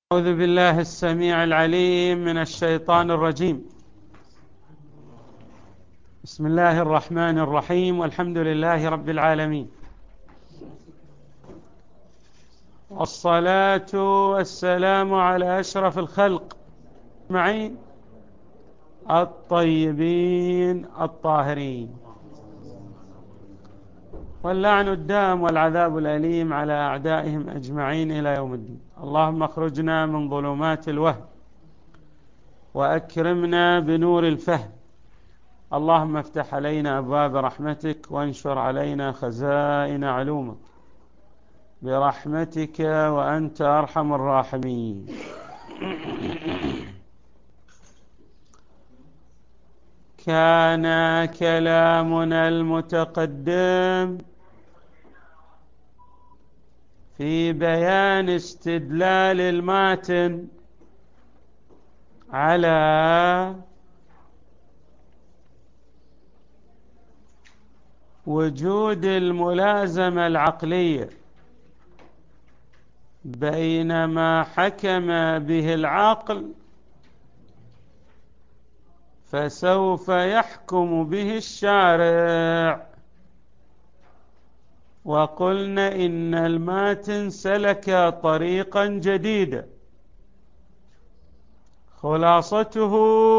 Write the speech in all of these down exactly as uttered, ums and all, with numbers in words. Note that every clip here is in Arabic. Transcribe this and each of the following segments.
أعوذ بالله السميع العليم من الشيطان الرجيم. بسم الله الرحمن الرحيم، والحمد لله رب العالمين، والصلاة والسلام على أشرف الخلق أجمعين الطيبين الطاهرين، واللعن الدام والعذاب الأليم على أعدائهم أجمعين إلى يوم الدين. اللهم اخرجنا من ظلمات الوهم وأكرمنا بنور الفهم. اللهم افتح علينا أبواب رحمتك وانشر علينا خزائن علومك برحمتك وأنت أرحم الراحمين. كان كلامنا المتقدم في بيان استدلال الماتن على وجود الملازمة العقلية بين ما حكم به العقل فسوف يحكم به الشارع، وقلنا إن الماتن سلك طريقا جديدا خلاصته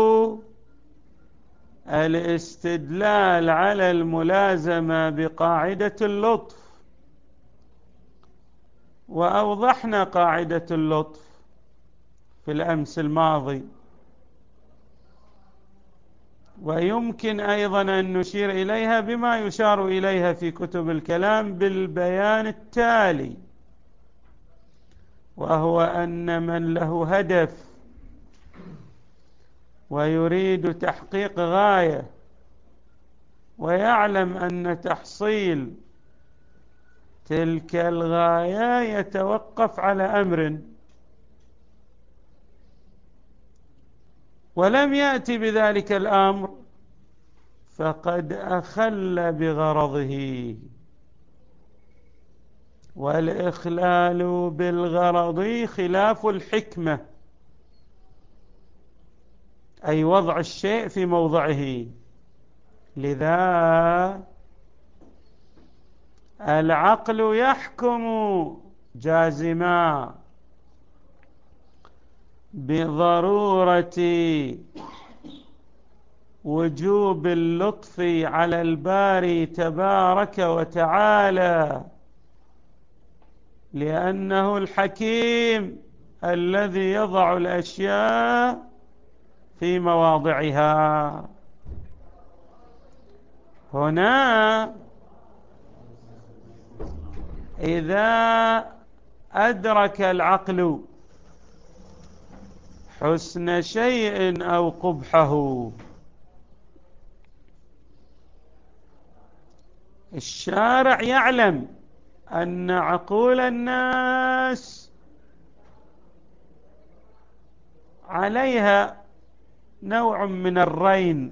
الاستدلال على الملازمة بقاعدة اللطف، وأوضحنا قاعدة اللطف في الأمس الماضي، ويمكن أيضا أن نشير إليها بما يشار إليها في كتب الكلام بالبيان التالي، وهو أن من له هدف ويريد تحقيق غاية ويعلم أن تحصيل تلك الغاية يتوقف على أمر ولم يأتي بذلك الأمر فقد أخل بغرضه، والإخلال بالغرض خلاف الحكمة، أي وضع الشيء في موضعه. لذا العقل يحكم جازما بضرورة وجوب اللطف على الباري تبارك وتعالى، لأنه الحكيم الذي يضع الأشياء في مواضعها. هنا إذا أدرك العقل حسن شيء أو قبحه، الشارع يعلم أن عقول الناس عليها نوع من الرين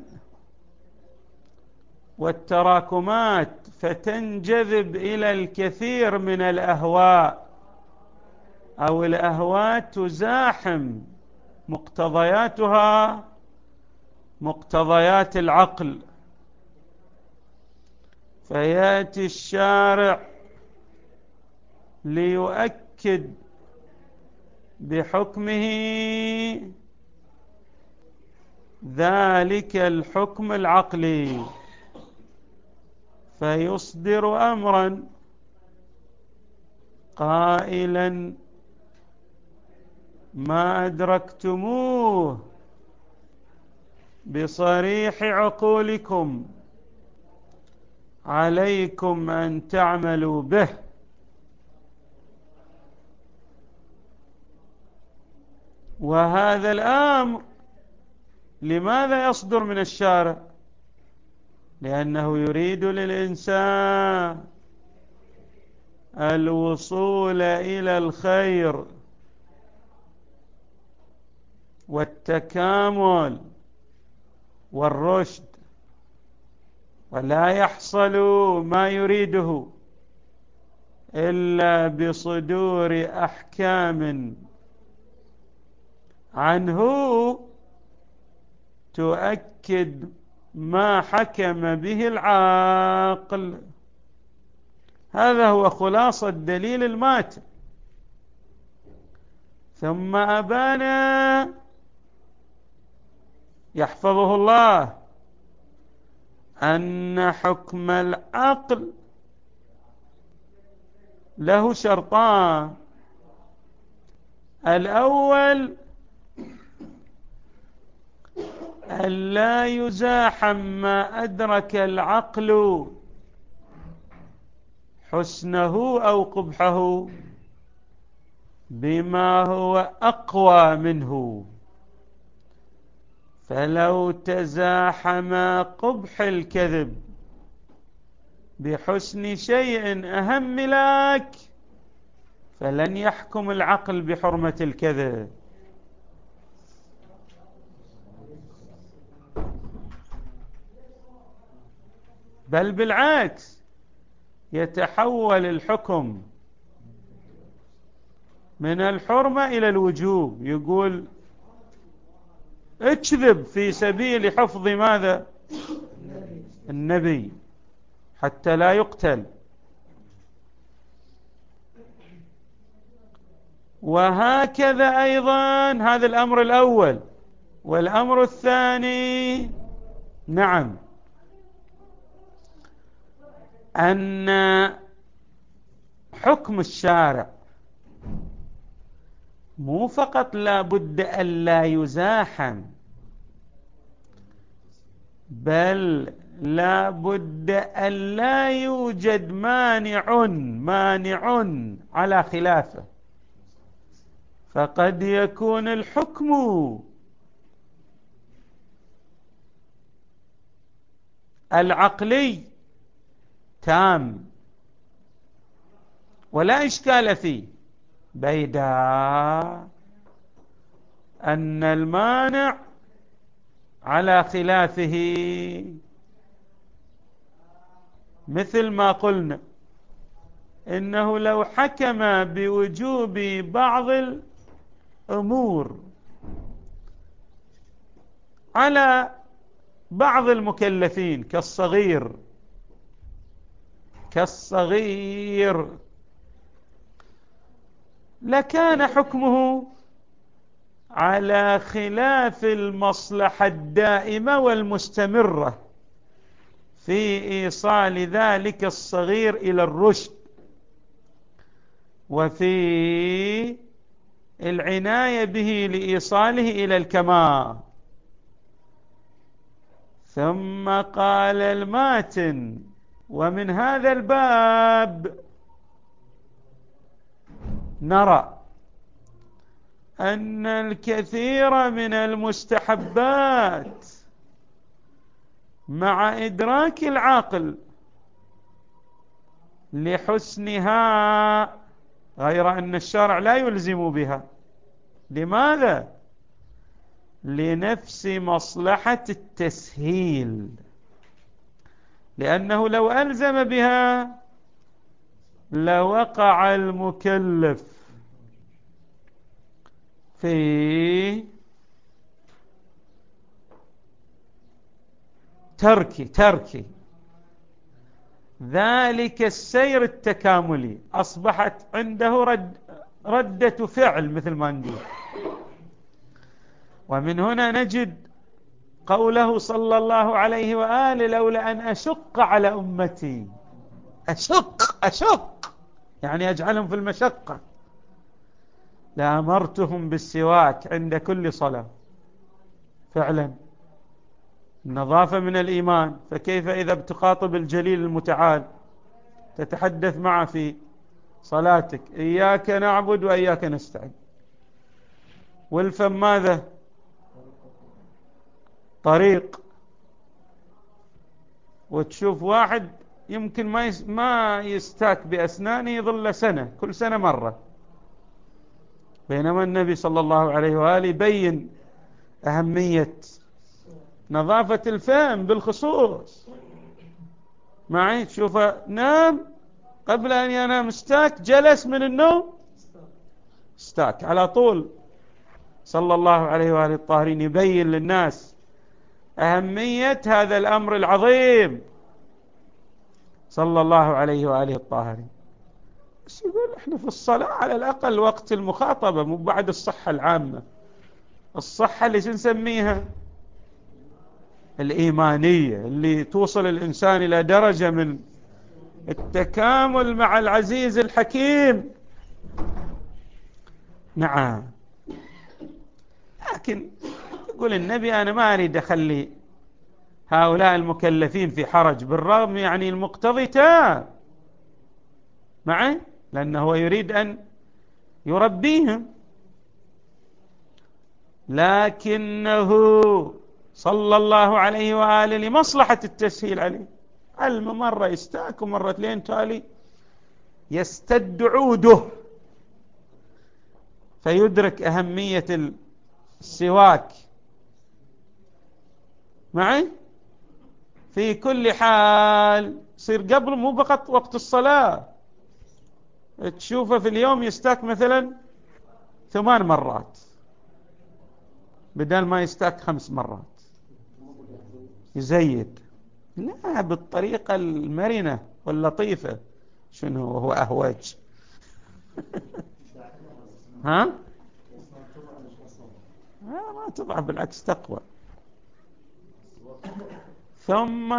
والتراكمات، فتنجذب إلى الكثير من الأهواء، أو الأهواء تزاحم مقتضياتها مقتضيات العقل، فيأتي الشارع ليؤكد بحكمه ذلك الحكم العقلي، فيصدر أمرا قائلا: ما أدركتموه بصريح عقولكم عليكم أن تعملوا به. وهذا الأمر لماذا يصدر من الشارع؟ لأنه يريد للإنسان الوصول إلى الخير والتكامل والرشد، ولا يحصل ما يريده إلا بصدور أحكام عنه تؤكد ما حكم به العاقل. هذا هو خلاصة دليل الماتن. ثم أبان يحفظه الله أن حكم العقل له شرطان: الأول ألا يزاحم ما أدرك العقل حسنه أو قبحه بما هو أقوى منه، فلو تزاحم قبح الكذب بحسن شيء أهم لك فلن يحكم العقل بحرمة الكذب، بل بالعكس يتحول الحكم من الحرمة إلى الوجوب. يقول اكذب في سبيل حفظ ماذا؟ النبي، حتى لا يقتل. وهكذا أيضا هذا الأمر الأول. والأمر الثاني نعم أن حكم الشارع مو فقط لا بد أن لا يزاحم، بل لا بد أن لا يوجد مانع مانع على خلافه. فقد يكون الحكم العقلي تام ولا إشكال فيه، بيدا أن المانع على خلافه، مثل ما قلنا إنه لو حكم بوجوب بعض الأمور على بعض المكلفين كالصغير كالصغير لكان حكمه على خلاف المصلحة الدائمة والمستمرة في إيصال ذلك الصغير إلى الرشد وفي العناية به لإيصاله إلى الكمال. ثم قال الماتن: ومن هذا الباب نرى أن الكثير من المستحبات مع إدراك العقل لحسنها، غير أن الشرع لا يلزم بها. لماذا؟ لنفس مصلحة التسهيل، لأنه لو ألزم بها لوقع المكلف في ترك ترك ذلك السير التكاملي، أصبحت عنده رد ردة فعل مثل ما نقول. ومن هنا نجد قوله صلى الله عليه وآله: لولا أن أشق على أمتي، أشق أشق يعني أجعلهم في المشقة، لأمرتهم بالسواك عند كل صلاة. فعلا النظافة من الإيمان، فكيف إذا بتخاطب الجليل المتعال تتحدث معه في صلاتك: إياك نعبد وإياك نستعين. والفم ماذا؟ طريق. وتشوف واحد يمكن ما ما يستاك بأسنانه يظل سنة، كل سنة مرة، بينما النبي صلى الله عليه وآله يبين أهمية نظافة الفم بالخصوص. معي تشوفه نام قبل أن ينام استاك، جلس من النوم استاك على طول، صلى الله عليه وآله الطاهرين يبين للناس أهمية هذا الأمر العظيم صلى الله عليه وآله الطاهرين. بس يقول إحنا في الصلاة على الأقل وقت المخاطبة، مو بعد الصحة العامة، الصحة اللي نسميها الإيمانية، اللي توصل الإنسان إلى درجة من التكامل مع العزيز الحكيم. نعم. لكن يقول النبي أنا ما أريد أخلي هؤلاء المكلفين في حرج، بالرغم يعني المقتضي تام معي، لأنه هو يريد أن يربيهم، لكنه صلى الله عليه وآله لمصلحة التسهيل عليه. علم مرة يستاك ومرة لين تالي يستد عوده، فيدرك أهمية السواك معي في كل حال. يصير قبل مو فقط وقت الصلاة، تشوفه في اليوم يستاك مثلا ثمان مرات بدل ما يستاك خمس مرات، يزيد. لا، بالطريقة المرنة واللطيفة. شنو وهو أهوج؟ ها؟ ها ما تضعف، بالعكس تقوى. ثم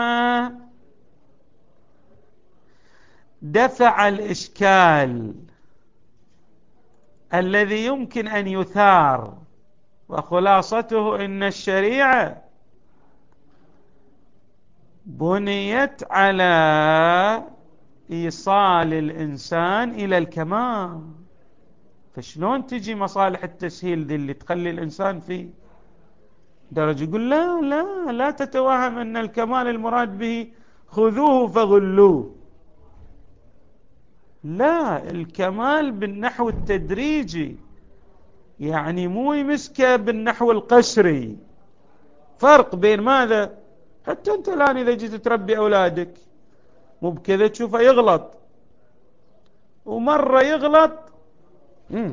دفع الإشكال الذي يمكن أن يثار، وخلاصته إن الشريعة بنيت على إيصال الإنسان إلى الكمال. فشلون تجي مصالح التسهيل ذي اللي تخلي الإنسان في درجة؟ يقول لا لا لا تتوهم أن الكمال المراد به خذوه فغلوه. لا، الكمال بالنحو التدريجي، يعني مو يمسكه بالنحو القسري. فرق بين ماذا؟ حتى أنت الآن إذا جيت تربي أولادك مو بكذا تشوفه يغلط، ومرة يغلط مم.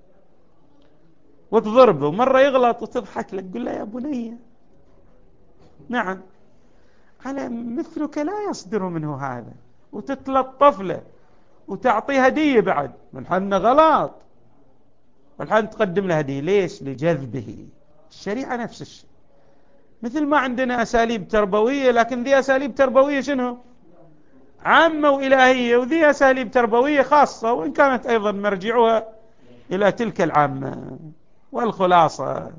وتضربه، ومرة يغلط وتضحك لك، تقول له يا بني نعم على مثلك لا يصدر منه هذا، وتتلطف له وتعطيه هدية بعد من حن غلط، والحين تقدم له هدية. ليش؟ لجذبه. الشريعة نفس الشيء، مثل ما عندنا أساليب تربوية، لكن ذي أساليب تربوية شنو؟ عامة وإلهية، وذي أساليب تربوية خاصة، وإن كانت أيضا مرجعها إلى تلك العامة. والخلاصة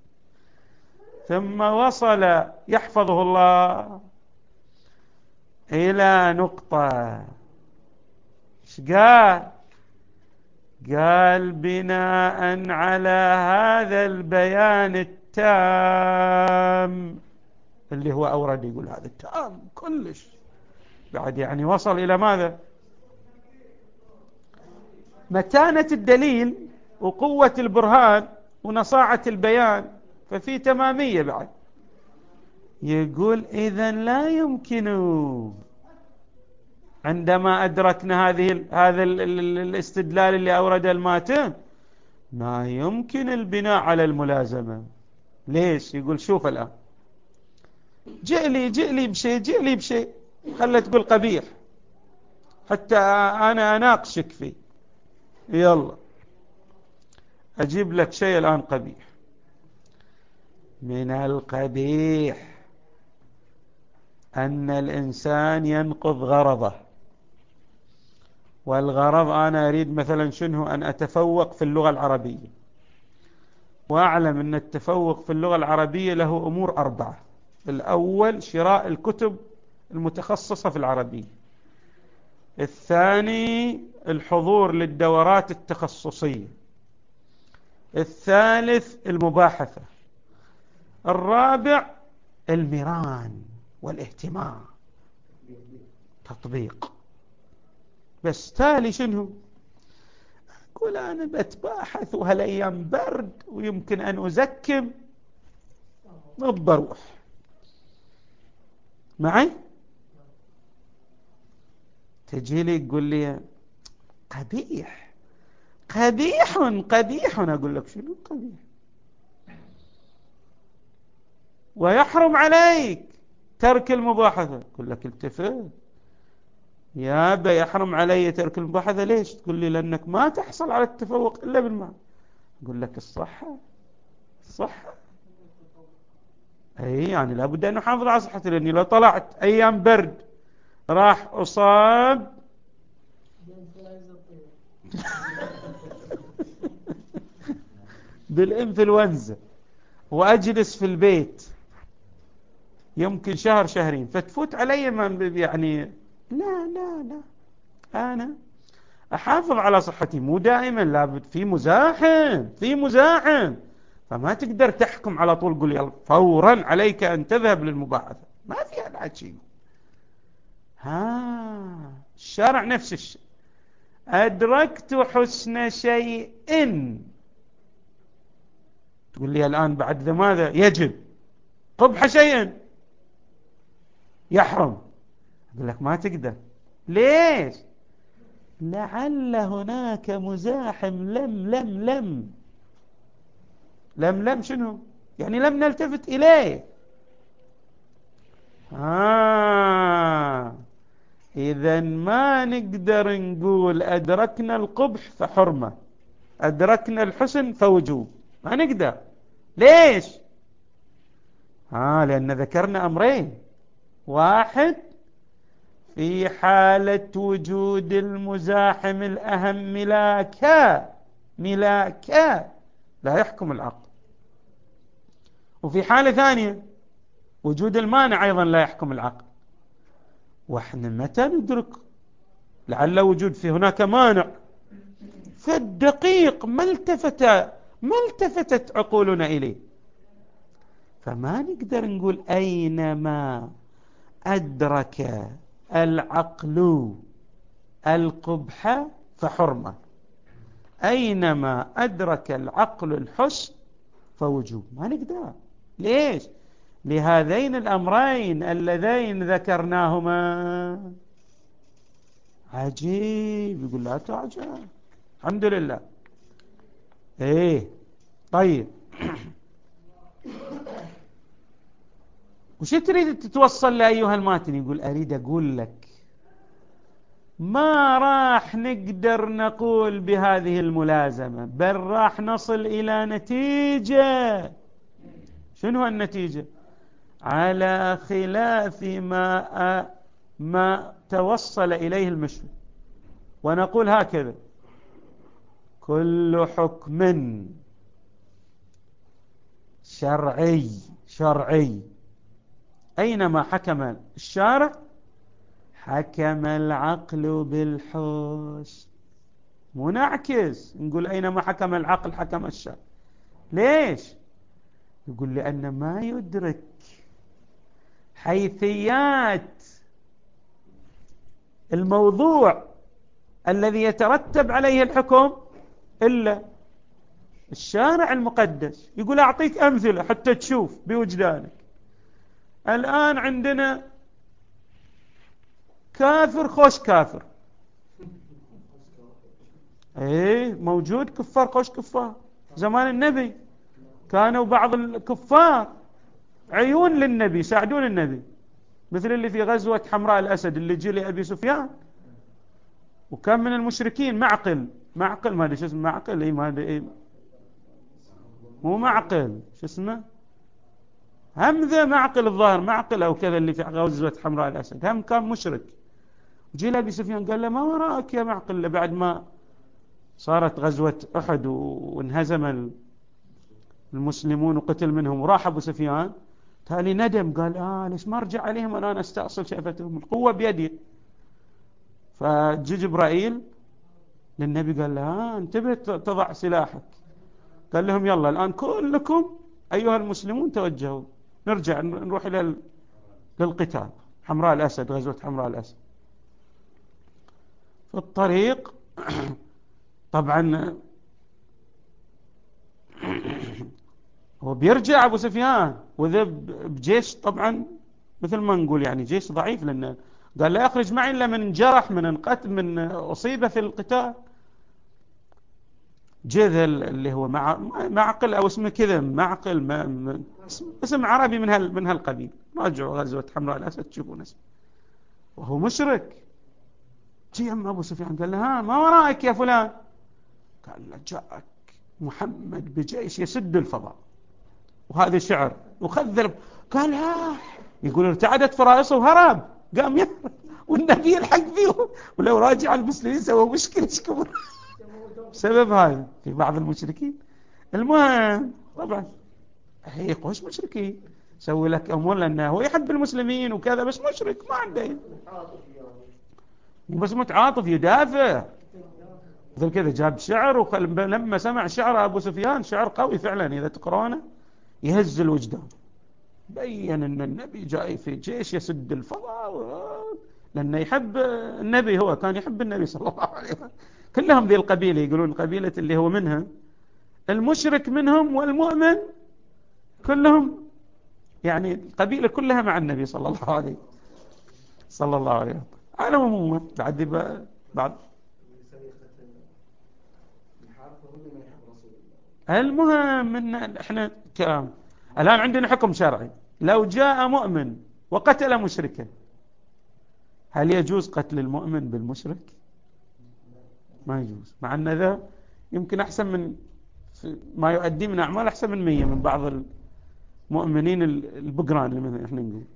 ثم وصل يحفظه الله إلى نقطة. إيش قال؟ قال بناء على هذا البيان التام اللي هو أورد، يقول هذا التام كلش بعد، يعني وصل إلى ماذا؟ متانة الدليل وقوة البرهان ونصاعة البيان، ففي تمامية بعد. يقول إذن لا يمكن عندما أدركنا هذه هذا الاستدلال اللي أورد الماتن، ما يمكن البناء على الملازمة. ليش؟ يقول شوف الآن، جئ لي جئ لي بشيء جئ لي بشيء خلت تقول قبيح حتى أنا أناقشك فيه. يلا أجيب لك شيء الآن قبيح. من القبيح أن الإنسان ينقض غرضه، والغرض أنا أريد مثلا شنو؟ أن أتفوق في اللغة العربية، وأعلم أن التفوق في اللغة العربية له أمور أربعة. الأول شراء الكتب المتخصصة في العربية، الثاني الحضور للدورات التخصصية، الثالث المباحثة، الرابع المران والاهتمام، تطبيق. بس تالي شنو؟ أقول أنا بتباحث وهالأيام برد ويمكن أن أزكم، بروح معي. تجي لي تقول لي قبيح قبيح قبيح، أقول لك شنو قبيح؟ ويحرم عليك ترك المباحثة. يقول لك التفت يا أبا، يحرم علي ترك المباحثة ليش؟ تقول لي لأنك ما تحصل على التفوق إلا بالماء. يقول لك الصحة الصحة أي يعني لابد أن نحافظ على صحتي، لأني لو طلعت أيام برد راح أصاب بالإنفلونزا وأجلس في البيت يمكن شهر شهرين، فتفوت علي من يعني. لا لا لا، أنا أحافظ على صحتي، مو دائما لابد، في مزاحم في مزاحم، فما تقدر تحكم على طول قل يلا فورا عليك أن تذهب للمباحثة، ما في هذا شيء. ها الشرع نفس الشيء، أدركت حسن شيء، تقول لي الآن بعد ذا ماذا يجب؟ قبح شيء يحرم. أقول لك ما تقدر. ليش؟ لعل هناك مزاحم لم لم لم لم لم شنو يعني؟ لم نلتفت إليه. آه إذن ما نقدر نقول أدركنا القبح فحرمة، أدركنا الحسن فوجوب، ما نقدر. ليش؟ آه لأن ذكرنا أمرين: واحد في حالة وجود المزاحم الأهم ملاكا ملاكا لا يحكم العقل، وفي حالة ثانية وجود المانع أيضا لا يحكم العقل. وإحنا متى ندرك لعل وجود في هناك مانع؟ فالدقيق ما التفت ما التفتت عقولنا إليه، فما نقدر نقول أينما أدرك العقل القبح فحرمة، أينما أدرك العقل الحسن فوجوب، ما نقدر. ليش؟ لهذين الأمرين اللذين ذكرناهما. عجيب، يقول لا تعجب، الحمد لله. ايه طيب وش تريد تتوصل لأيها الماتن؟ يقول أريد أقول لك ما راح نقدر نقول بهذه الملازمة، بل راح نصل إلى نتيجة. شنو النتيجة؟ على خلاف ما ما توصل إليه المشهور، ونقول هكذا: كل حكم شرعي شرعي أينما حكم الشارع حكم العقل بالحسن. مو نعكس نقول أينما حكم العقل حكم الشرع. ليش؟ يقول لأن ما يدرك حيثيات الموضوع الذي يترتب عليه الحكم إلا الشارع المقدس. يقول أعطيك أمثلة حتى تشوف بوجدانك. الآن عندنا كافر خوش كافر، ايه موجود كفار خوش كفار. زمان النبي كانوا بعض الكفار عيون للنبي، يساعدون النبي، مثل اللي في غزوة حمراء الأسد اللي جي لأبي سفيان، وكان من المشركين معقل معقل ما ادري شو اسمه، معقل اي ما ادري إيه، مو معقل شو اسمه، همذا معقل الظاهر، معقل او كذا، اللي في غزوة حمراء الأسد هم كان مشرك. جي لأبي سفيان قال له ما وراءك يا معقل، بعد ما صارت غزوة أحد وانهزم المسلمون وقتل منهم وراح أبو سفيان، تالي ندم، قال آه ليش ما أرجع عليهم الآن أستأصل شأفتهم، القوة بيدي. فجي جبرائيل للنبي قال له آه انتبه تضع سلاحك، قال لهم يلا الآن كلكم أيها المسلمون توجهوا نرجع نروح إلى للقتال، حمراء الأسد، غزوة حمراء الأسد. في الطريق طبعا هو بيرجع أبو سفيان وذا بجيش طبعا مثل ما نقول يعني جيش ضعيف، لأنه قال لا يخرج معي إلا من انجرح من انقتل من أصيب في القتال. جذل اللي هو مع معقل أو اسمه كذا معقل ما اسم عربي من هال من هالقبيل. راجعوا غزوة حمراء الأسد تشوفون اسمه، وهو مشرك. جي أم أبو سفيان قال له ها ما وراءك يا فلان؟ قال له جاءك محمد بجيش يسد الفضاء، وهذا شعر وخذل. قال ها، يقول ارتعدت فرائصه وهرب قام يهرب، والنبي يلحق فيه، ولو راجع المسلمين سووا مشكلة شكبر بسبب هذا في بعض المشركين. المهم طبعا هي قوش مشركين، سوي لك أمور لأنه هو يحب المسلمين وكذا، بس مشرك ما عنده، بس متعاطف يدافع مثل كذا. جاب شعر، ولما سمع شعر أبو سفيان شعر قوي فعلا إذا تقرونه يهز الوجدان. بين أن النبي جاي في جيش يسد الفضاء، لأنه يحب النبي، هو كان يحب النبي صلى الله عليه وسلم. كلهم ذي القبيلة، يقولون قبيلة اللي هو منها المشرك منهم والمؤمن كلهم، يعني القبيلة كلها مع النبي صلى الله عليه صلى الله عليه وسلم. على عموما بعد بعد المهم ان احنا كلام الان عندنا حكم شرعي، لو جاء مؤمن وقتل مشركا هل يجوز قتل المؤمن بالمشرك؟ ما يجوز، مع ان ذا يمكن احسن من ما يؤدي من اعمال احسن من مية من بعض المؤمنين البقران اللي مثل احنا نقول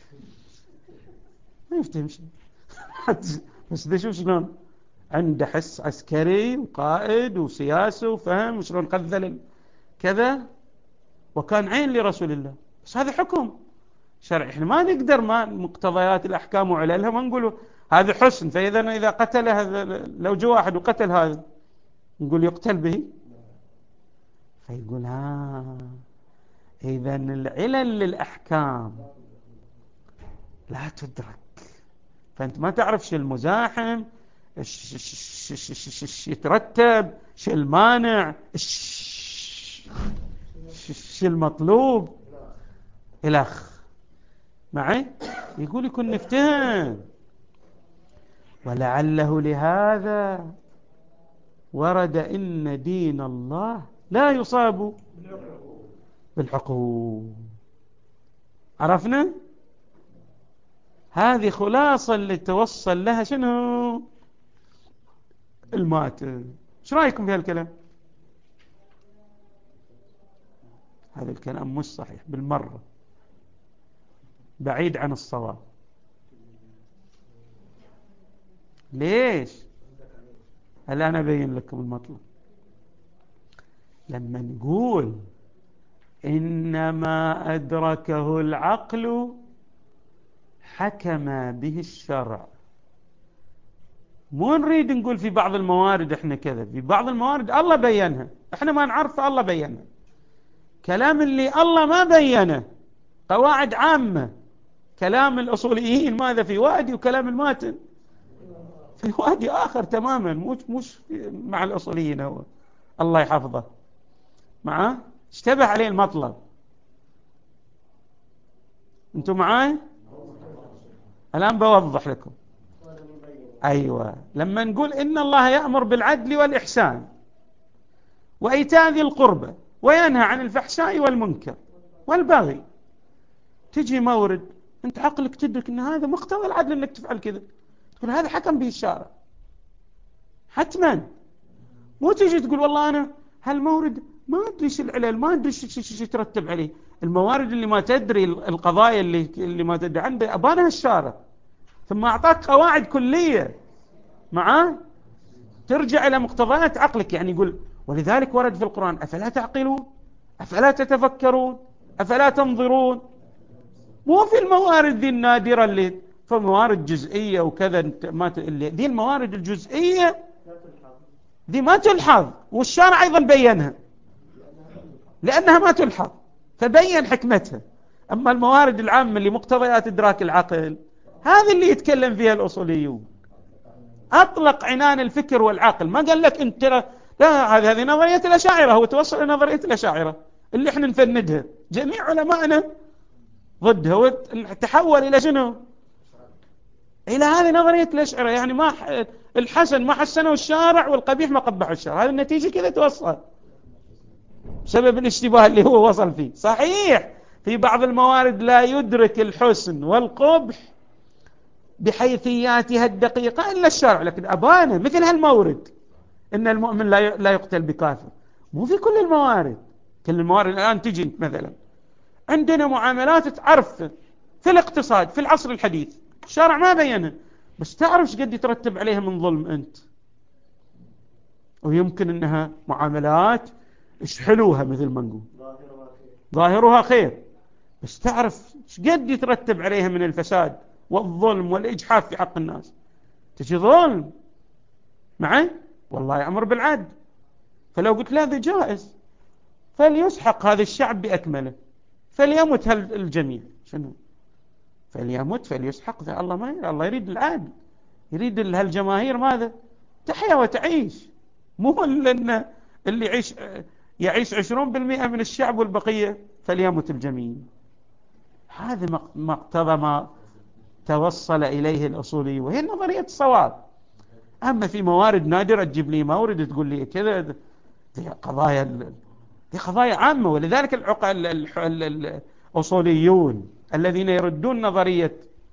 ما يفتهم شيء بس ده شوف شلون عنده حس عسكري وقائد وسياسة وفهم وشلون قذل كذا، وكان عين لرسول الله. بس هذا حكم شرعي، احنا ما نقدر ما مقتضيات الأحكام وعللها ما نقوله هذا حسن، فإذا إذا قتل هذا، لو جو واحد وقتل هذا نقول يقتل به. فيقول ها إذا العلل للأحكام لا تدرك، فأنت ما تعرف شو المزاحم، ايش يترتب، شو المانع، شو المطلوب الأخ معي. يقول يكون نفتهم، ولعله لهذا ورد إن دين الله لا يصاب بالعقول. عرفنا هذه خلاصة اللي توصل لها شنو الماتن. ايش رايكم في هالكلام؟ هذا الكلام مش صحيح بالمرة، بعيد عن الصواب. ليش؟ هلا أنا أبين لكم المطلب. لما نقول إنما أدركه العقل حكم به الشرع، مو نريد نقول في بعض الموارد احنا كذا، في بعض الموارد الله بينها احنا ما نعرف، الله بينها. كلام اللي الله ما بينه قواعد عامة، كلام الأصوليين ماذا في وادي، وكلام الماتن في وادي آخر تماما، مش مش مع الأصوليين. هو الله يحفظه معاه اشتبه عليه المطلب. انتم معاي؟ الآن بوضح لكم. أيوة، لما نقول إن الله يأمر بالعدل والإحسان وإيتاء ذي القربى وينهى عن الفحشاء والمنكر والبغي، تجي مورد أنت عقلك تدرك أن هذا مقتضى العدل أنك تفعل كذا، تقول هذا حكم به الشارع حتما. مو تجي تقول والله أنا هالمورد ما أدري ايش العلل، ما أدري ايش يترتب عليه. الموارد اللي ما تدري، القضايا اللي اللي ما تدري عنده أبانها الشارع، ثم أعطاك قواعد كلية معاه ترجع إلى مقتضيات عقلك. يعني يقول ولذلك ورد في القرآن أفلا تعقلون، أفلا تتفكرون، أفلا تنظرون. مو في الموارد ذي النادرة اللي فموارد جزئية وكذا، ما ت... ذي الموارد الجزئية ذي ما تلحظ، والشارع أيضا بينها لأنها ما تلحظ فبين حكمتها. أما الموارد العامة اللي مقتضيات إدراك العقل هذه اللي يتكلم فيها الأصوليون. أطلق عنان الفكر والعقل، ما قال لك أنت لا، هذه نظرية الأشاعرة، هو توصل لنظرية الأشاعرة اللي احنا نفندها، جميع علماءنا ضدها، وتحول إلى شنو؟ إلى هذه نظرية الأشاعرة. يعني ما الحسن ما حسنه الشارع والقبيح ما قبحه الشارع، هذه النتيجة كذا توصل بسبب الاشتباه اللي هو وصل فيه. صحيح في بعض الموارد لا يدرك الحسن والقبح بحيثياتها الدقيقة إلا الشارع، لكن أبانا مثل هالمورد إن المؤمن لا يقتل بكافر، مو في كل الموارد. كل الموارد الآن تجي مثلا عندنا معاملات تعرف في الاقتصاد في العصر الحديث الشارع ما بينها، بس تعرف ايش قد يترتب عليها من ظلم أنت، ويمكن أنها معاملات ايش حلوها مثل ما نقول ظاهرها خير، بس تعرف ايش قد يترتب عليها من الفساد والظلم والإجحاف في حق الناس. تجي ظلم معي والله يأمر بالعدل، فلو قلت لا ذا جائز فليسحق هذا الشعب بأكمله، فليمت الجميع. شنو فليمت فليسحق؟ ذا الله ما يريد، الله يريد العدل، يريد هالجماهير ماذا تحيا وتعيش، مو اللي, اللي يعيش يعيش عشرون بالمئة من الشعب والبقية فليمت الجميع. هذا مقتضى ما توصل إليه الأصولي، وهي نظرية الصواب. أما في موارد نادرة تجيب لي مورد تقول لي كذا، دي قضايا دي قضايا عامة. ولذلك العقل الأصوليون الذين يردون نظرية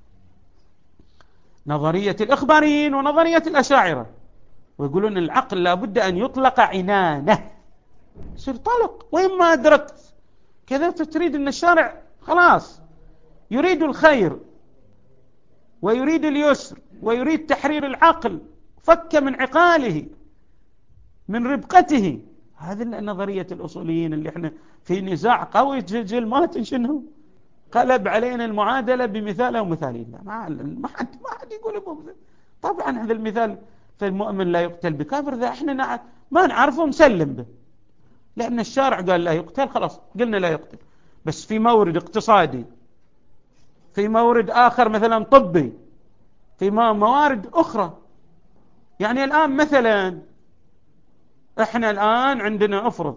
نظرية الإخباريين ونظرية الأشاعرة ويقولون العقل لابد أن يطلق عنانه، يصير طلق وين ما أدركت كذا. تريد أن الشارع خلاص يريد الخير ويريد اليسر ويريد تحرير العقل، فك من عقاله من ربقته. هذه نظرية الأصوليين اللي احنا في نزاع قوي. جل مات شنو قلب علينا المعادلة بمثال أو مثالين. لا ما ما حد ما حد يقول بمثال. طبعا هذا المثال فالمؤمن لا يقتل بكافر، ذا احنا ما نعرفه نسلم به، لأن الشارع قال لا يقتل خلاص قلنا لا يقتل. بس في مورد اقتصادي، في مورد آخر مثلا طبي، في موارد أخرى. يعني الآن مثلا احنا الآن عندنا افرض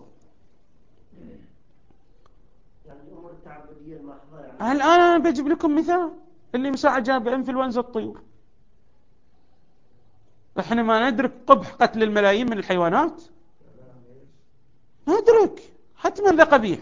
يعني الأمور التعبدية المحضة، يعني الآن أنا بجيب لكم مثال اللي مساعد جاب انفلونزا الطيور. احنا ما ندرك قبح قتل الملايين من الحيوانات، ندرك حتما ذا قبيح،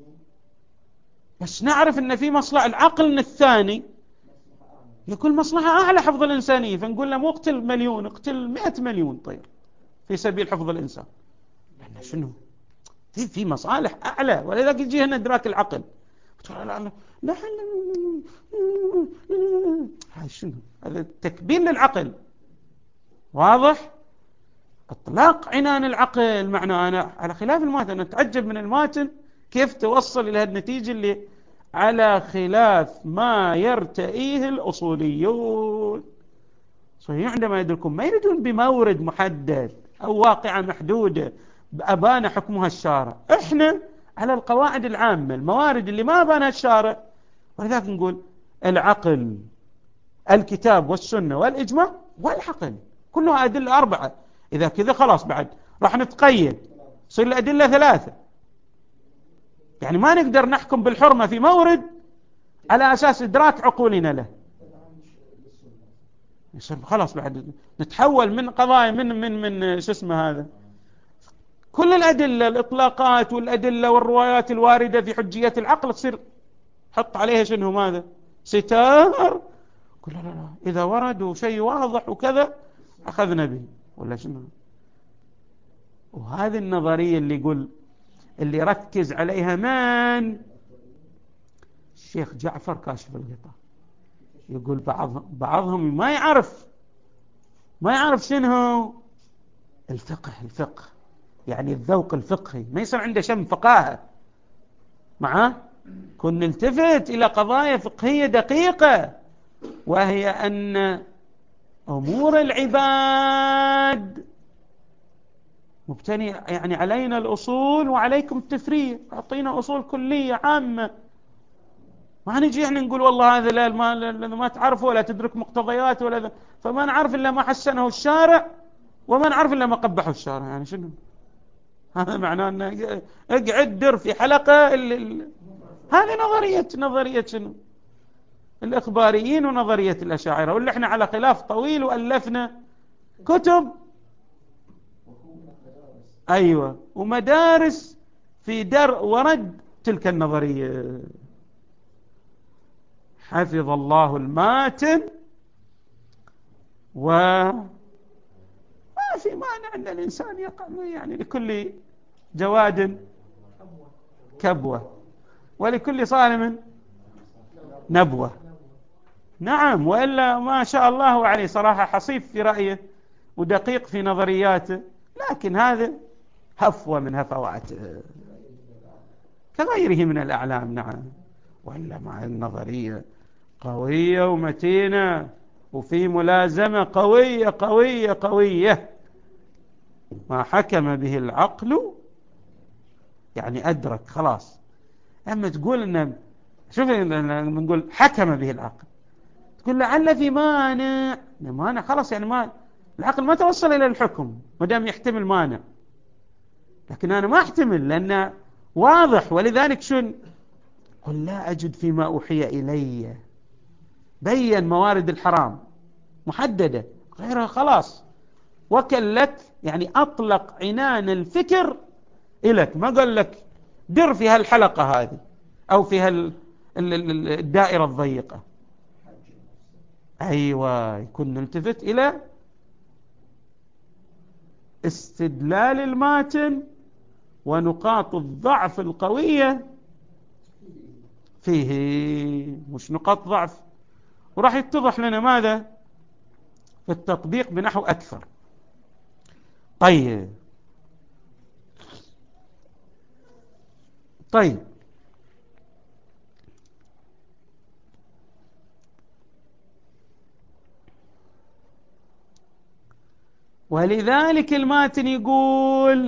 بس نعرف ان في مصلحة. العقل الثاني يقول مصلحة اعلى حفظ الانسانية، فنقول له مو اقتل مليون اقتل مئة مليون طير في سبيل حفظ الانسان. لأن شنو في في مصالح اعلى، ولذلك يجي هنا ادراك العقل. لا لا لا هاي شنو هذا تكبير للعقل واضح. اطلاق عنان العقل معناه انا على خلاف الماتن. انا اتعجب من الماتن كيف توصل الى هالنتيجه اللي على خلاف ما يرتئيه الاصوليون. صحيح عندما يدركون ما يريدون بمورد محدد او واقعه محدوده ابان حكمها الشارع، احنا على القواعد العامه الموارد اللي ما ابانها الشارع. ولذلك نقول العقل الكتاب والسنه والاجماع والعقل كلها ادله اربعه. إذا كذا خلاص بعد راح نتقيد صير الأدلة ثلاثة، يعني ما نقدر نحكم بالحرمة في مورد على أساس إدراك عقولنا له. يصير خلاص بعد نتحول من قضايا من من من شو اسمه هذا كل الأدلة الإطلاقات والأدلة والروايات الواردة في حجية العقل تصير حط عليها شنو ماذا ستار. كل لا لا إذا وردوا شيء واضح وكذا أخذنا به ولا شنو. وهذه النظرية اللي يقول اللي ركز عليها من الشيخ جعفر كاشف الغطاء، يقول بعض بعضهم ما يعرف ما يعرف شنو الفقه الفقه يعني الذوق الفقهي، ما يصير عنده شم فقاهة معه. كن نلتفت إلى قضايا فقهية دقيقة، وهي أن أمور العباد مبتني يعني علينا الأصول وعليكم التفريع. أعطينا أصول كلية عامة، ما نجي احنا نقول والله هذا لا ما, ما تعرفه ولا تدرك مقتضيات ولا ذا، فما نعرف إلا ما حسنه الشارع وما نعرف إلا ما قبحه الشارع. يعني شنو هذا معناه أن اقعد در في حلقة ال... ال... هذه نظرية نظرية شنو الإخباريين ونظرية الأشاعرة، واللي احنا على خلاف طويل وألفنا كتب، أيوة، ومدارس في درء ورد تلك النظرية. حفظ الله الماتن، وما في مانع أن الإنسان يقع يعني لكل جواد كبوة ولكل صارم نبوة. نعم، وإلا ما شاء الله عليه صراحة حصيف في رأيه ودقيق في نظرياته، لكن هذا هفوة من هفواته كغيره من الأعلام. نعم، وإلا مع النظرية قوية ومتينة وفي ملازمة قوية قوية قوية، ما حكم به العقل يعني أدرك خلاص. أما تقول إن شوف لما نقول حكم به العقل، تقول لعل في مانع، مانع خلاص يعني ما العقل ما توصل إلى الحكم ما دام يحتمل مانع، لكن أنا ما أحتمل لأنه واضح. ولذلك شن قل لا أجد فيما أوحي إلي، بين موارد الحرام محددة، غيرها خلاص وكل لك، يعني أطلق عنان الفكر إليك، ما قال لك در في هالحلقة هذه أو في هالدائرة الضيقة. أيوة، يكون نلتفت إلى استدلال الماتن ونقاط الضعف القوية فيه، مش نقاط ضعف، وراح يتضح لنا ماذا في التطبيق بنحو أكثر. طيب طيب ولذلك الماتن يقول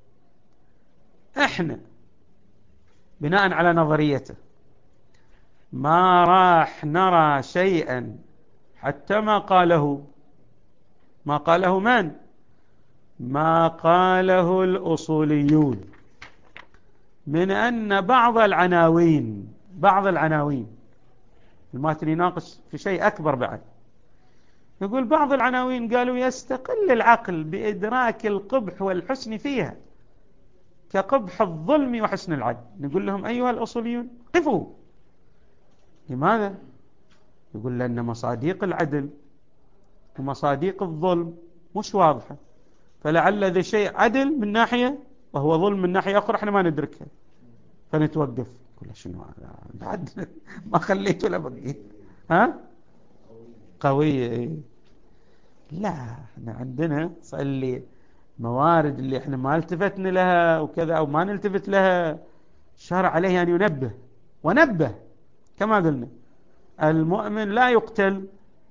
احنا بناء على نظريته ما راح نرى شيئا حتى ما قاله ما قاله من؟ ما قاله الأصوليون من أن بعض العناوين بعض العناوين الماتن يناقش في شيء أكبر بعد، يقول بعض العناوين قالوا يستقل العقل بإدراك القبح والحسن فيها كقبح الظلم وحسن العدل. نقول لهم أيها الأصوليون قفوا، لماذا؟ يقول لأن مصاديق العدل ومصاديق الظلم مش واضحة، فلعل ذا شيء عدل من ناحية وهو ظلم من ناحية أخرى احنا ما ندركها فنتوقف. يقول شنو بعد ما خليته لبقي ها قوية. لا، احنا عندنا صلي موارد اللي احنا ما التفتنا لها وكذا او ما نلتفت لها، الشرع عليه ان ينبه ونبه. كما قلنا المؤمن لا يقتل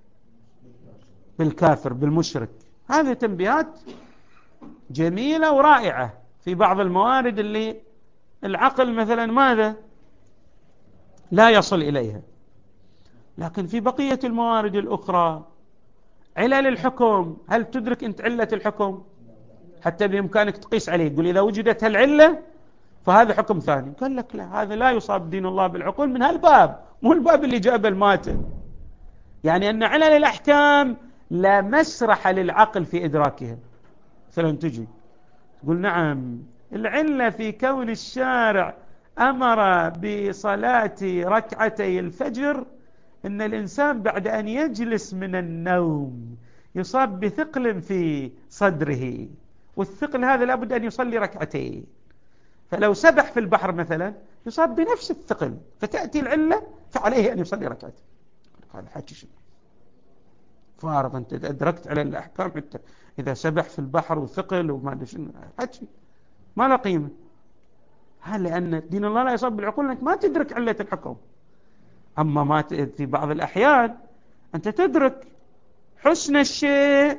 بالكافر بالمشرك، هذه تنبيهات جميلة ورائعة في بعض الموارد اللي العقل مثلا ماذا لا يصل إليها. لكن في بقية الموارد الأخرى علل الحكم، هل تدرك أنت علة الحكم حتى بإمكانك تقيس عليه؟ تقول إذا وجدت هالعلة فهذا حكم ثاني. قال لك لا، هذا لا يصاب دين الله بالعقول من هالباب، مو الباب اللي جاب الماتن. يعني أن علل الأحكام لا مسرح للعقل في إدراكها. مثلا تجي تقول نعم العلة في كون الشارع أمر بصلاة ركعتي الفجر إن الإنسان بعد أن يجلس من النوم يصاب بثقل في صدره، والثقل هذا لابد أن يصلي ركعتين، فلو سبح في البحر مثلا يصاب بنفس الثقل، فتأتي العلة فعليه أن يصلي ركعتين. هذا حكي شنو فارغ، أنت أدركت على الأحكام حتى إذا سبح في البحر وثقل وما أدري شنو، حكي ما له قيمة. هل لأن دين الله لا يصاب بالعقول أنك ما تدرك علة الحكم. أما ما في بعض الأحيان أنت تدرك حسن الشيء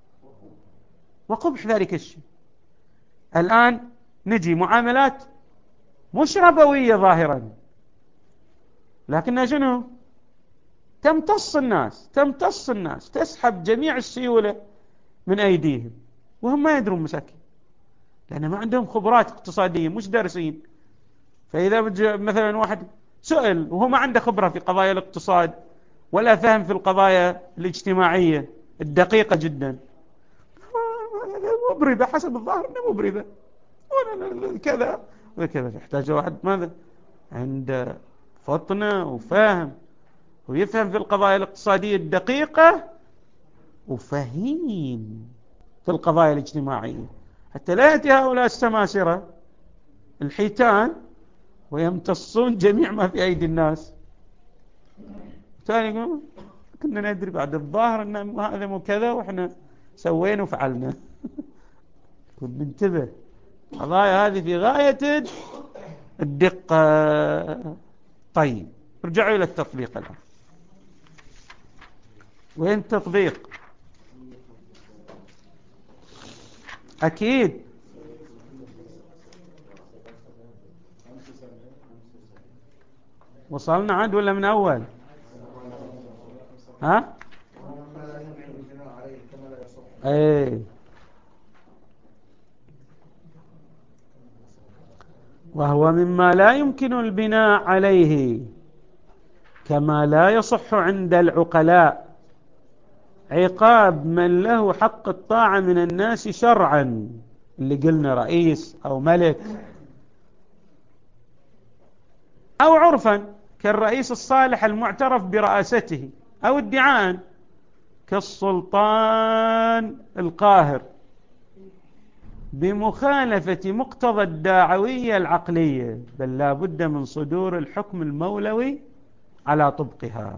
وقبح ذلك الشيء. الآن نجي معاملات مش ربوية ظاهرا، لكنها شنو تمتص الناس تمتص الناس تسحب جميع السيولة من أيديهم وهم ما يدرون مساكين، لأن ما عندهم خبرات اقتصادية مش دارسين. فإذا مثلا واحد سئل وهو ما عنده خبرة في قضايا الاقتصاد ولا فهم في القضايا الاجتماعية الدقيقة جدا، مبربة، حسب الظاهر أنها مبربة كذا وكذا. يحتاج واحد ماذا عند فطنة وفهم ويفهم في القضايا الاقتصادية الدقيقة وفهيم في القضايا الاجتماعية، حتى لا يأتي هؤلاء السماسرة الحيتان ويمتصون جميع ما في أيدي الناس. ثاني كنا ندري بعد الظاهر أن هذا مو كذا وإحنا سوينا وفعلنا. ننتبه، القضايا هذه في غاية الدقة. طيب رجعوا إلى التطبيق الآن. وين التطبيق؟ أكيد وصلنا عاد ولا من أول؟ ها؟ ايه. وهو مما لا يمكن البناء عليه، كما لا يصح عند العقلاء عقاب من له حق الطاعة من الناس شرعا، اللي قلنا رئيس أو ملك، أو عرفا كالرئيس الصالح المعترف برئاسته، أو ادعاء كالسلطان القاهر بمخالفة مقتضى الداعوية العقلية، بل لا بد من صدور الحكم المولوي على طبقها.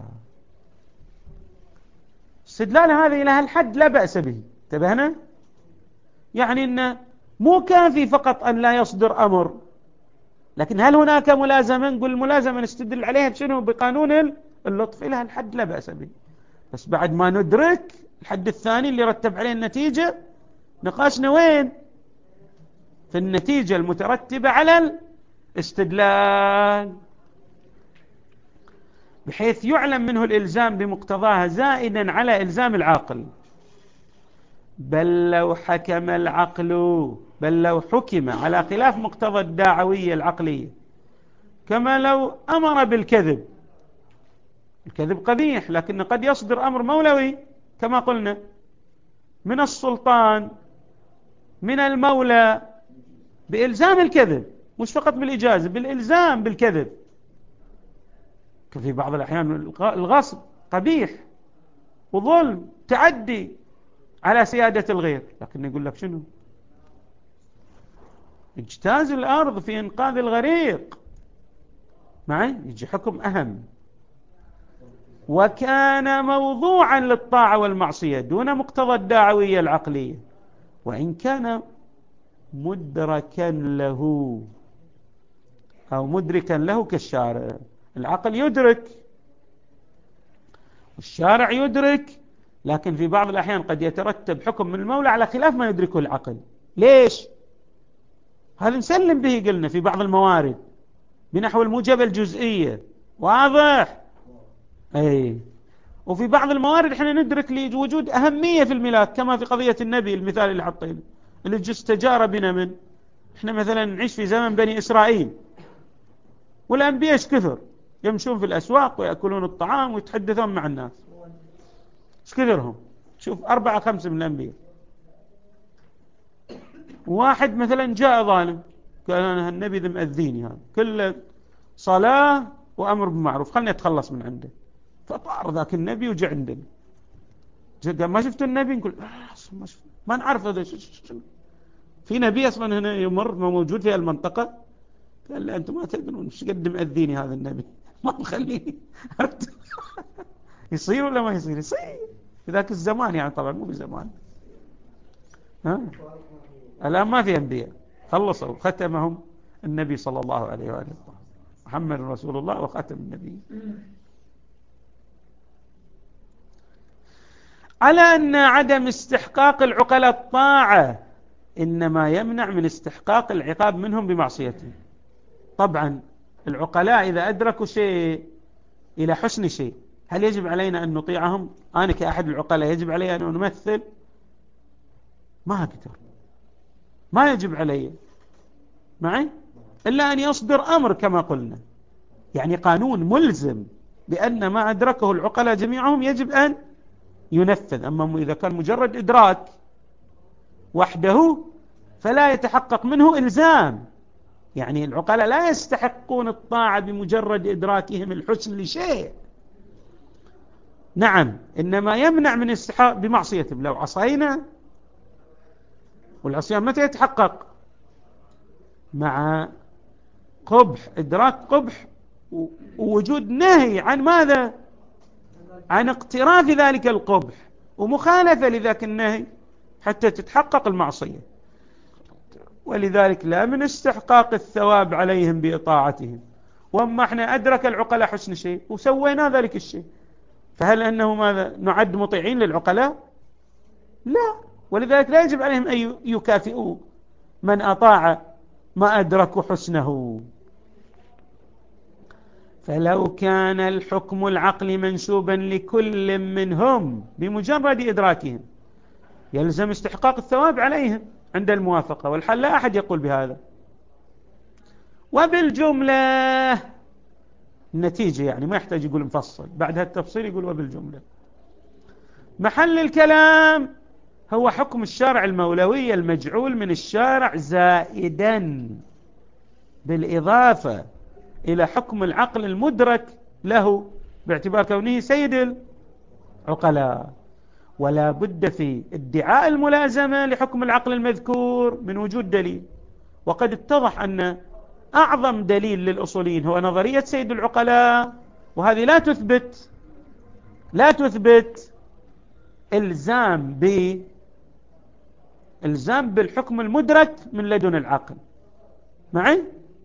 استدلال هذا إلى هالحد لا بأس به. انتبهنا؟ يعني إنه مو كافي فقط أن لا يصدر أمر، لكن هل هناك ملازمة؟ نقول الملازمة نستدل عليها بشنو؟ بقانون اللطف. إلى هالحد لا بأس به، بس بعد ما ندرك الحد الثاني اللي رتب عليه النتيجة، نقاشنا وين؟ في النتيجة المترتبة على الاستدلال، بحيث يعلم منه الإلزام بمقتضاها زائدا على إلزام العاقل. بل لو حكم العقل بل لو حكم على خلاف مقتضى الداعوية العقلية، كما لو أمر بالكذب. الكذب قبيح، لكن قد يصدر أمر مولوي كما قلنا من السلطان من المولى بإلزام الكذب، مش فقط بالإجازة، بالإلزام بالكذب. في بعض الأحيان الغصب قبيح وظلم تعدي على سيادة الغير، لكن يقول لك شنو؟ اجتاز الأرض في إنقاذ الغريق. معي؟ يجي حكم أهم، وكان موضوعا للطاعة والمعصية دون مقتضى الداعوية العقلية، وإن كان مدركا له أو مدركا له كالشارع. العقل يدرك والشارع يدرك، لكن في بعض الأحيان قد يترتب حكم من المولى على خلاف ما يدركه العقل. ليش؟ هذا نسلم به، قلنا في بعض الموارد بنحو الموجبة الجزئية، واضح؟ أي. وفي بعض الموارد احنا ندرك لوجود أهمية في الملاك، كما في قضية النبي المثال اللي حطينا اللي استجار بنا من احنا مثلا نعيش في زمن بني إسرائيل، والأنبياء ايش كثر يمشون في الأسواق ويأكلون الطعام ويتحدثون مع الناس، ايش كثرهم؟ شوف أربعة خمسة من الأنبياء. واحد مثلا جاء ظالم قال أنا النبي ذي مأذيني، هذا كله صلاة وأمر بالمعروف، خلني أتخلص من عنده. فطار ذاك النبي وجاء عندنا، قال ما شفتوا النبي؟ نقول آه ما, ما نعرف هذا. في نبي أصلا هنا يمر ما موجود في المنطقة؟ قال لي أنتم ما تدرون ايش قد مأذيني هذا النبي، ما مخليني. يصير ولا ما يصير؟ يصير في ذاك الزمان يعني، طبعا مو بزمان. ها؟ الآن ما في أنبياء، خلصوا ختمهم النبي صلى الله عليه وآله وسلم، محمد رسول الله وخاتم النبي. على أن عدم استحقاق العقلاء الطاعة إنما يمنع من استحقاق العقاب منهم بمعصيته. طبعا العقلاء إذا أدركوا شيء إلى حسن شيء، هل يجب علينا أن نطيعهم؟ أنا كأحد العقلاء يجب علي أن نمثل؟ ما أقدر، ما يجب علي معي إلا أن يصدر أمر كما قلنا، يعني قانون ملزم بأن ما أدركه العقلاء جميعهم يجب أن ينفذ. أما إذا كان مجرد إدراك وحده فلا يتحقق منه إلزام. يعني العقلاء لا يستحقون الطاعة بمجرد إدراكهم الحسن لشيء، نعم، إنما يمنع من استحقاق بمعصيتهم. لو عصينا، والعصيان متى يتحقق؟ مع قبح، إدراك قبح ووجود نهي عن ماذا؟ عن اقتراف ذلك القبح ومخالفة لذاك النهي حتى تتحقق المعصية. ولذلك لا من استحقاق الثواب عليهم بإطاعتهم، وأما احنا أدرك العقلاء حسن شيء وسوينا ذلك الشيء، فهل أنه ماذا نعد مطيعين للعقلاء؟ لا. ولذلك لا يجب عليهم أن يكافئوا من أطاع ما أدركوا حسنه. فلو كان الحكم العقلي منسوبا لكل منهم بمجرد إدراكهم يلزم استحقاق الثواب عليهم عند الموافقة، والحل لا أحد يقول بهذا. وبالجملة النتيجة، يعني ما يحتاج يقول مفصل، بعد هالتفصيل يقول وبالجملة محل الكلام هو حكم الشارع المولوي المجعول من الشارع زائدا بالإضافة إلى حكم العقل المدرك له باعتبار كونه سيد العقلاء. ولا بد في ادعاء الملازمة لحكم العقل المذكور من وجود دليل، وقد اتضح أن أعظم دليل للأصوليين هو نظرية سيد العقلاء، وهذه لا تثبت لا تثبت إلزام ب إلزام بالحكم المدرك من لدن العقل معي.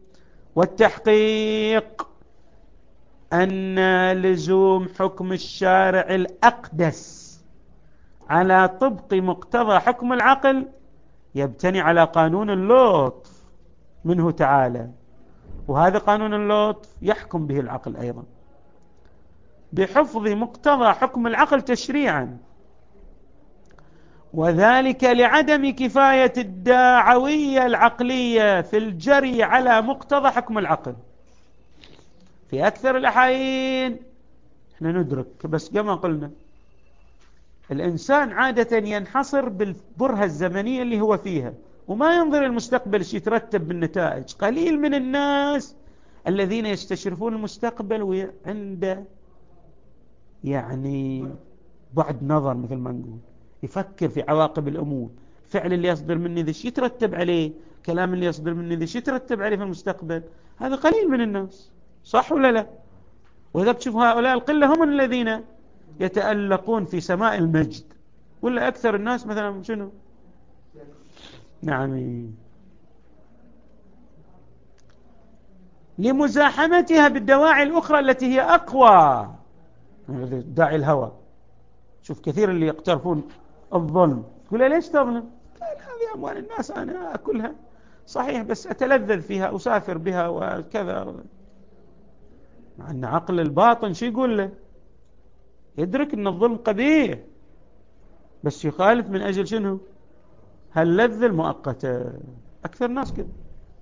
والتحقيق أن لزوم حكم الشارع الأقدس على طبق مقتضى حكم العقل يبتني على قانون اللطف منه تعالى، وهذا قانون اللطف يحكم به العقل أيضا بحفظ مقتضى حكم العقل تشريعا، وذلك لعدم كفاية الداعوية العقلية في الجري على مقتضى حكم العقل. في أكثر الأحايين احنا ندرك، بس كما قلنا الإنسان عادة ينحصر بالبرهة الزمنية اللي هو فيها وما ينظر المستقبل ايش يترتب بالنتائج. قليل من الناس الذين يستشرفون المستقبل وعنده يعني بعد نظر، مثل ما نقول يفكر في عواقب الأمور، فعل اللي يصدر مني ذي يترتب عليه، كلام اللي يصدر مني ذي يترتب عليه في المستقبل. هذا قليل من الناس، صح ولا لا؟ وإذا بتشوف هؤلاء القلة هم الذين يتألقون في سماء المجد، ولا أكثر الناس مثلا شنو؟ نعم. لمزاحمتها بالدواعي الأخرى التي هي أقوى، داعي الهوى. شوف كثير اللي يقترفون الظلم، تقول ليش تظلم؟ قال هذه أموال الناس أنا أكلها، صحيح بس أتلذذ فيها، أسافر بها وكذا. مع أن عقل الباطن شو يقول له؟ يدرك أن الظلم قبيح، بس يخالف من أجل شنو؟ هاللذة المؤقتة. أكثر ناس كده.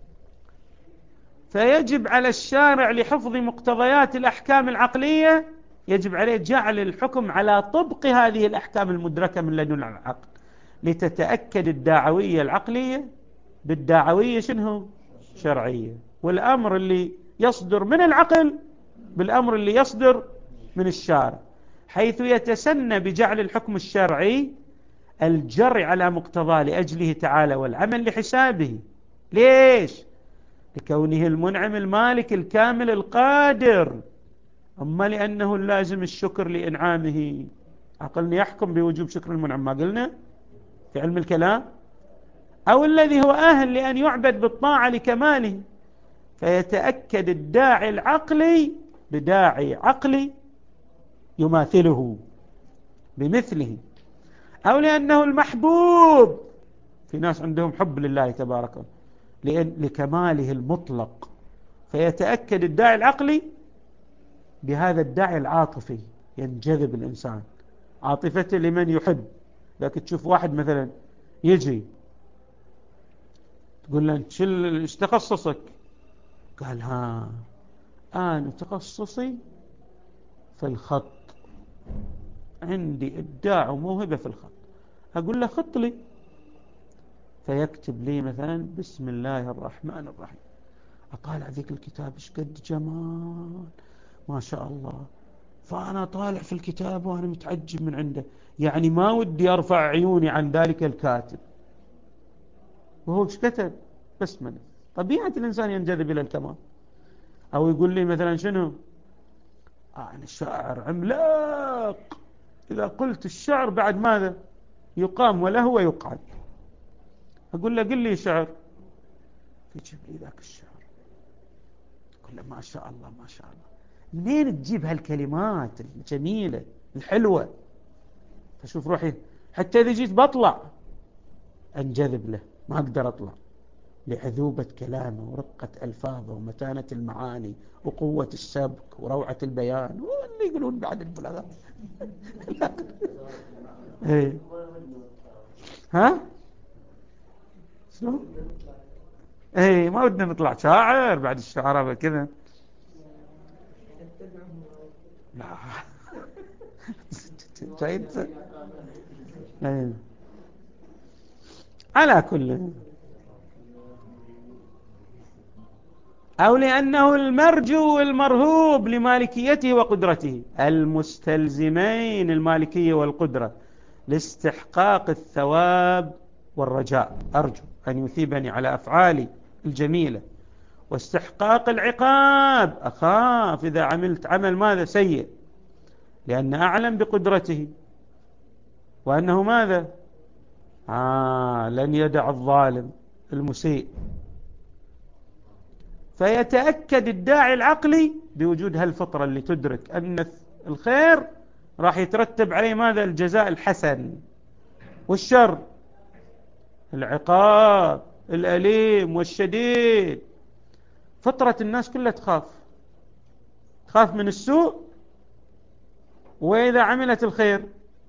فيجب على الشارع لحفظ مقتضيات الأحكام العقلية، يجب عليه جعل الحكم على طبق هذه الأحكام المدركة من لدن العقل، لتتأكد الداعوية العقلية بالداعوية شنو؟ شرعية. والأمر اللي يصدر من العقل بالأمر اللي يصدر من الشارع، حيث يتسنى بجعل الحكم الشرعي الجري على مقتضاه لأجله تعالى والعمل لحسابه. ليش؟ لكونه المنعم المالك الكامل القادر، أما لأنه اللازم الشكر لإنعامه. عقلنا يحكم بوجوب شكر المنعم، ما قلنا في علم الكلام؟ أو الذي هو أهل لأن يعبد بالطاعة لكماله، فيتأكد الداعي العقلي بداعي عقلي يماثله بمثله، أو لأنه المحبوب، في ناس عندهم حب لله تبارك لأن لكماله المطلق، فيتأكد الداعي العقلي بهذا الداعي العاطفي، ينجذب الإنسان عاطفته لمن يحب. لكن تشوف واحد مثلا يجي تقول له انت ايش تخصصك؟ قال ها أنا تخصصي في الخط، عندي إبداع وموهبة في الخط. أقول له خط لي، فيكتب لي مثلا بسم الله الرحمن الرحيم، أطالع ذيك الكتاب إيش قد جمال ما شاء الله، فأنا طالع في الكتاب وأنا متعجب من عنده، يعني ما ودي أرفع عيوني عن ذلك الكاتب وهو إيش كتب بس من طبيعة الإنسان ينجذب إلى الكمال. أو يقول لي مثلا شنو آه أنا شاعر عملاق، إذا قلت الشعر بعد ماذا يقام وله ويقعد، أقول له قل لي شعر، يجيب لي ذاك الشعر، أقول له ما شاء الله ما شاء الله، منين تجيب هالكلمات الجميلة الحلوة؟ فشوف روحي حتى إذا جيت بطلع أنجذب له، ما أقدر أطلع لعذوبة كلامه ورقة ألفاظه ومتانة المعاني وقوة السبك وروعة البيان، واللي يقولون بعد البلاغات. ايه ها شلون؟ ايه ما ودنا نطلع شاعر بعد الشعراء كذا، لا جايد. ايه على كل، أو لأنه المرجو المرهوب لمالكيته وقدرته المستلزمين المالكية والقدرة لاستحقاق الثواب والرجاء، أرجو أن يثيبني على أفعالي الجميلة، واستحقاق العقاب، أخاف إذا عملت عمل ماذا سيء، لأن أعلم بقدرته وأنه ماذا آه لن يدع الظالم المسيء. فيتأكد الداعي العقلي بوجود هالفطرة اللي تدرك أن الخير راح يترتب عليه ماذا الجزاء الحسن، والشر العقاب الأليم والشديد. فطرة الناس كلها تخاف، تخاف من السوء، وإذا عملت الخير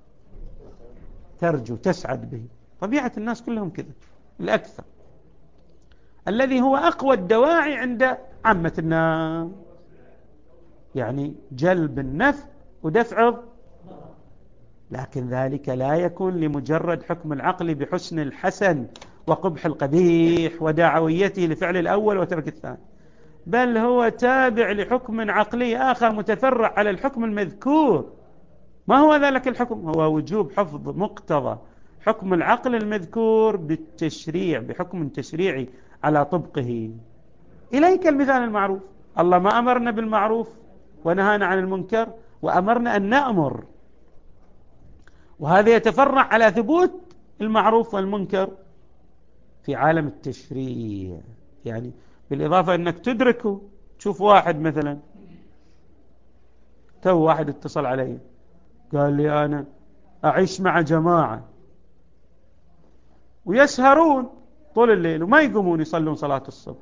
ترجو تسعد به. طبيعة الناس كلهم كذا الأكثر، الذي هو أقوى الدواعي عند عامة الناس، يعني جلب النفع ودفع، لكن ذلك لا يكون لمجرد حكم العقل بحسن الحسن وقبح القبيح ودعويته لفعل الأول وترك الثاني، بل هو تابع لحكم عقلي آخر متفرع على الحكم المذكور. ما هو ذلك الحكم؟ هو وجوب حفظ مقتضى حكم العقل المذكور بالتشريع، بحكم تشريعي على طبقه. إليك المثال المعروف، الله ما أمرنا بالمعروف ونهانا عن المنكر، وأمرنا أن نأمر، وهذا يتفرع على ثبوت المعروف والمنكر في عالم التشريع. يعني بالإضافة أنك تدركه، تشوف واحد مثلا، تو واحد اتصل علي قال لي أنا أعيش مع جماعة ويسهرون طول الليل وما يقومون يصلون صلاة الصبح،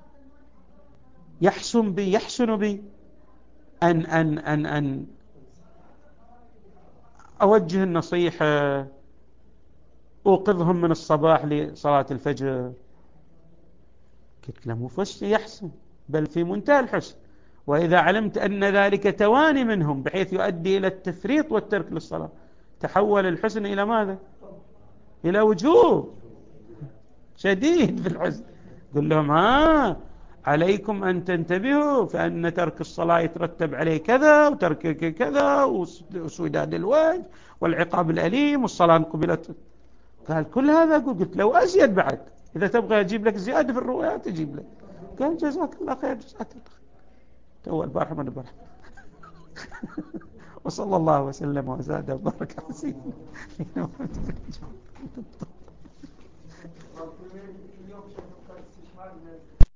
يحسن بي يحسن بي أن أن أن أن أوجه النصيحة، أوقظهم من الصباح لصلاة الفجر. قلت له مو فش يحسن، بل في منتهى الحسن، وإذا علمت أن ذلك تواني منهم بحيث يؤدي إلى التفريط والترك للصلاة، تحول الحسن إلى ماذا؟ إلى وجوب شديد في الحسن. قل لهم ها عليكم أن تنتبهوا، فأن ترك الصلاة يترتب عليه كذا، وترك كذا، وسوداد الوجه والعقاب الأليم، والصلاة قبلت. قال كل هذا؟ قلت لو أزيد بعد، إذا تبغى أجيب لك زيادة في الروايات أجيب لك. قال جزاك الله خير جزاك الله خير. تو البارحة من البارحة. وصلى الله وسلم وزاد وبارك على سيدنا محمد.